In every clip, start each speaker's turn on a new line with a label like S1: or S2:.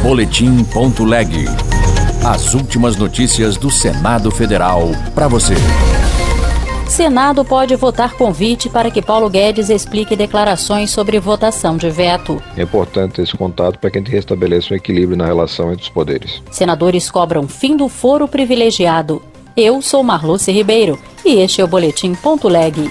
S1: Boletim.leg. As últimas notícias do Senado Federal para você.
S2: Senado pode votar convite para que Paulo Guedes explique declarações sobre votação de veto.
S3: É importante esse contato para que a gente restabeleça um equilíbrio na relação entre os poderes.
S2: Senadores cobram fim do foro privilegiado. Eu sou Marluce Ribeiro e este é o Boletim.leg.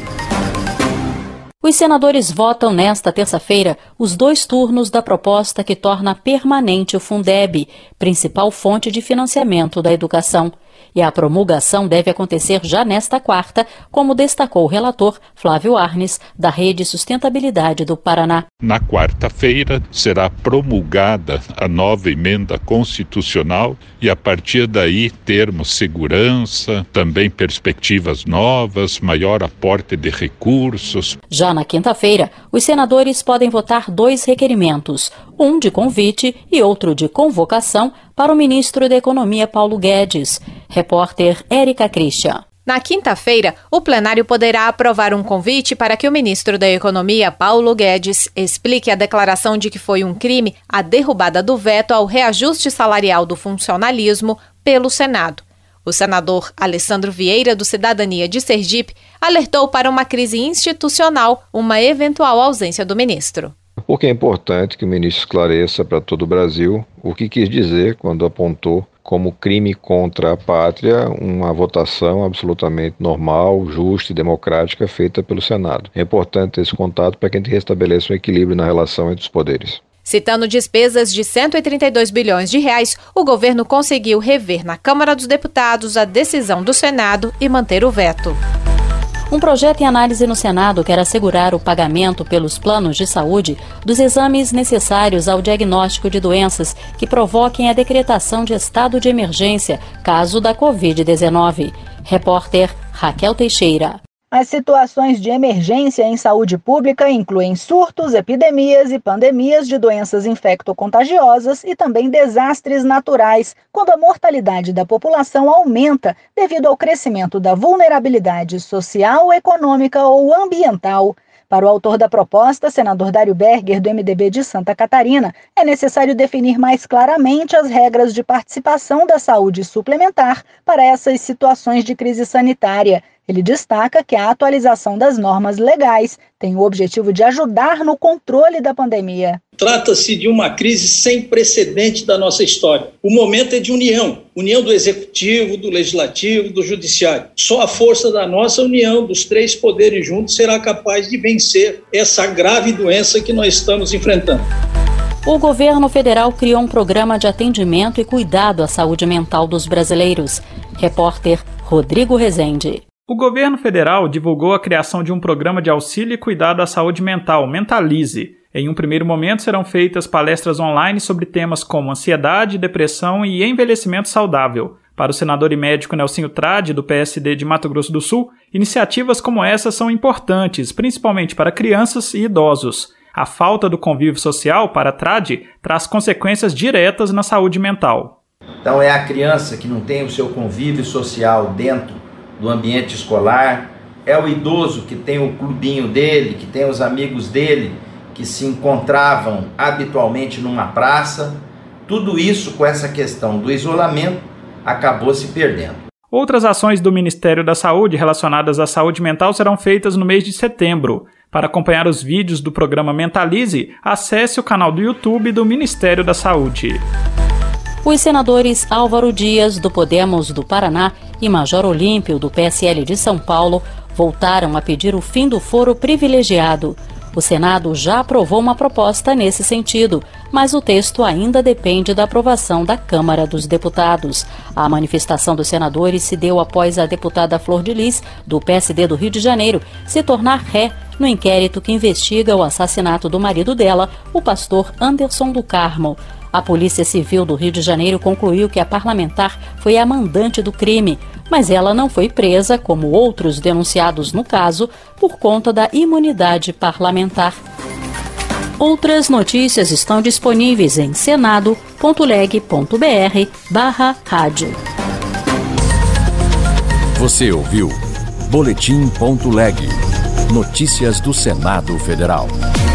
S2: Os senadores votam nesta terça-feira os 2 turnos da proposta que torna permanente o Fundeb, principal fonte de financiamento da educação. E a promulgação deve acontecer já nesta quarta, como destacou o relator Flávio Arnes, da Rede Sustentabilidade do Paraná.
S4: Na quarta-feira será promulgada a nova emenda constitucional e a partir daí termos segurança, também perspectivas novas, maior aporte de recursos.
S2: Já na quinta-feira, os senadores podem votar 2 requerimentos, um de convite e outro de convocação para o ministro da Economia Paulo Guedes. Repórter Érica Christian.
S5: Na quinta-feira, o plenário poderá aprovar um convite para que o ministro da Economia, Paulo Guedes, explique a declaração de que foi um crime a derrubada do veto ao reajuste salarial do funcionalismo pelo Senado. O senador Alessandro Vieira, do Cidadania de Sergipe, alertou para uma crise institucional, uma eventual ausência do ministro.
S3: Porque é importante que o ministro esclareça para todo o Brasil o que quis dizer quando apontou como crime contra a pátria uma votação absolutamente normal, justa e democrática feita pelo Senado. É importante esse contato para que a gente restabeleça um equilíbrio na relação entre os poderes.
S5: Citando despesas de 132 bilhões de reais, o governo conseguiu rever na Câmara dos Deputados a decisão do Senado e manter o veto.
S2: Um projeto em análise no Senado quer assegurar o pagamento pelos planos de saúde dos exames necessários ao diagnóstico de doenças que provoquem a decretação de estado de emergência, caso da Covid-19. Repórter Raquel Teixeira.
S6: As situações de emergência em saúde pública incluem surtos, epidemias e pandemias de doenças infecto-contagiosas e também desastres naturais, quando a mortalidade da população aumenta devido ao crescimento da vulnerabilidade social, econômica ou ambiental. Para o autor da proposta, senador Dário Berger, do MDB de Santa Catarina, é necessário definir mais claramente as regras de participação da saúde suplementar para essas situações de crise sanitária. Ele destaca que a atualização das normas legais tem o objetivo de ajudar no controle da pandemia.
S7: Trata-se de uma crise sem precedente da nossa história. O momento é de união do executivo, do legislativo, do judiciário. Só a força da nossa união, dos 3 poderes juntos, será capaz de vencer essa grave doença que nós estamos enfrentando.
S2: O governo federal criou um programa de atendimento e cuidado à saúde mental dos brasileiros. Repórter Rodrigo Rezende.
S8: O governo federal divulgou a criação de um programa de auxílio e cuidado à saúde mental, Mentalize. Em um primeiro momento serão feitas palestras online sobre temas como ansiedade, depressão e envelhecimento saudável. Para o senador e médico Nelsinho Trade, do PSD de Mato Grosso do Sul, iniciativas como essa são importantes, principalmente para crianças e idosos. A falta do convívio social, para Trade, traz consequências diretas na saúde mental.
S9: Então é a criança que não tem o seu convívio social dentro do ambiente escolar, é o idoso que tem o clubinho dele, que tem os amigos dele, que se encontravam habitualmente numa praça. Tudo isso, com essa questão do isolamento, acabou se perdendo.
S8: Outras ações do Ministério da Saúde relacionadas à saúde mental serão feitas no mês de setembro. Para acompanhar os vídeos do programa Mentalize, acesse o canal do YouTube do Ministério da Saúde.
S2: Os senadores Álvaro Dias, do Podemos do Paraná, e Major Olímpio, do PSL de São Paulo, voltaram a pedir o fim do foro privilegiado. O Senado já aprovou uma proposta nesse sentido, mas o texto ainda depende da aprovação da Câmara dos Deputados. A manifestação dos senadores se deu após a deputada Flor de Lis, do PSD do Rio de Janeiro, se tornar ré no inquérito que investiga o assassinato do marido dela, o pastor Anderson do Carmo. A Polícia Civil do Rio de Janeiro concluiu que a parlamentar foi a mandante do crime, mas ela não foi presa, como outros denunciados no caso, por conta da imunidade parlamentar. Outras notícias estão disponíveis em senado.leg.br/rádio.
S1: Você ouviu Boletim.leg. Notícias do Senado Federal.